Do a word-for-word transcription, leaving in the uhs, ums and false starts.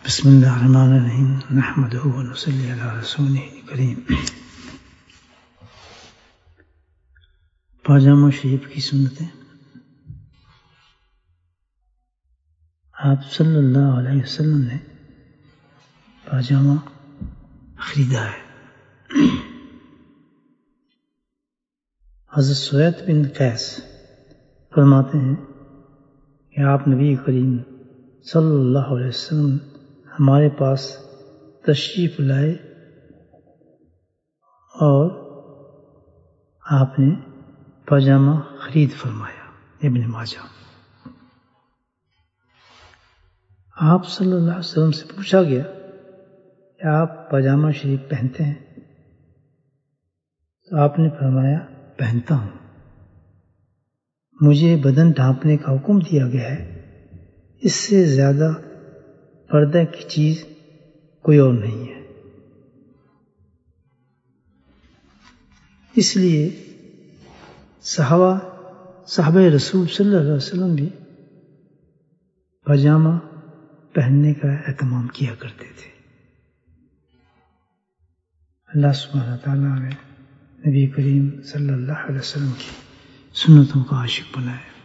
بسم اللہ الرحمن الرحیم نحمدہ و نصلی علی رسولہ الکریم۔ پاجامہ شریف کی سنتیں۔ آپ صلی اللہ علیہ وسلم نے پاجامہ خریدا ہے۔ حضرت سوید بن قیس فرماتے ہیں کہ آپ نبی کریم صلی اللہ علیہ وسلم ہمارے پاس تشریف لائے اور آپ نے پاجامہ خرید فرمایا۔ ابن ماجہ۔ آپ صلی اللہ علیہ وسلم سے پوچھا گیا کہ آپ پاجامہ شریف پہنتے ہیں؟ تو آپ نے فرمایا پہنتا ہوں، مجھے بدن ڈھانپنے کا حکم دیا گیا ہے، اس سے زیادہ پردہ کی چیز کوئی اور نہیں ہے۔ اس لیے صحابہ صحابہ رسول صلی اللہ علیہ وسلم بھی پاجامہ پہننے کا اہتمام کیا کرتے تھے۔ اللہ سبحانہ تعالیٰ نے نبی کریم صلی اللہ علیہ وسلم کی سنتوں کا عاشق بنائے۔